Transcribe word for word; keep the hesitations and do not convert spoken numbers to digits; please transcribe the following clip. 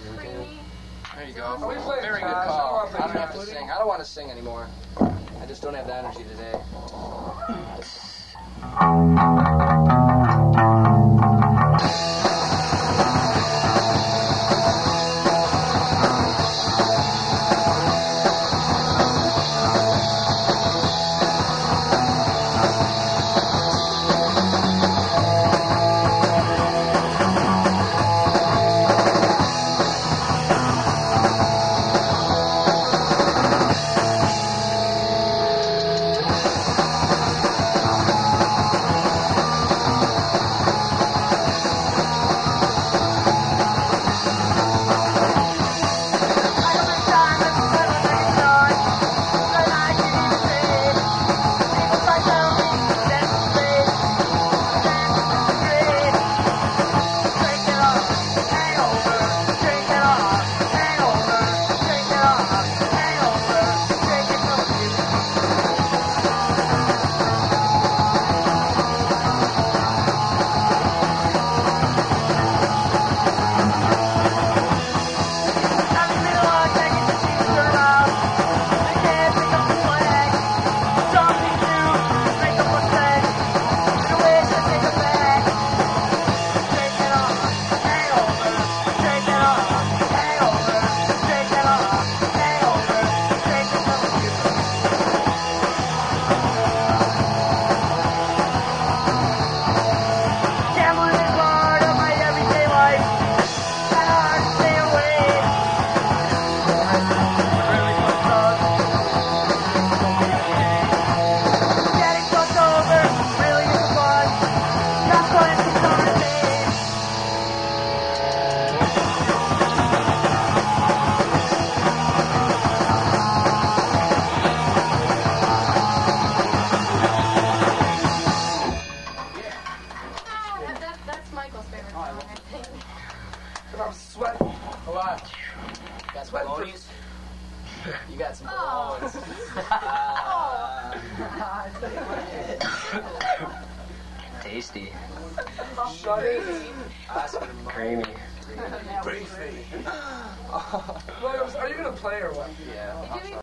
There you go. Very good call. I don't have to sing. I don't want to sing anymore. I just don't have the energy today. I'm sweating. A lot. Got some balonies? You got some balloons. Tasty. Shut it. Creamy. Briefly. Are you going to play or what? Yeah.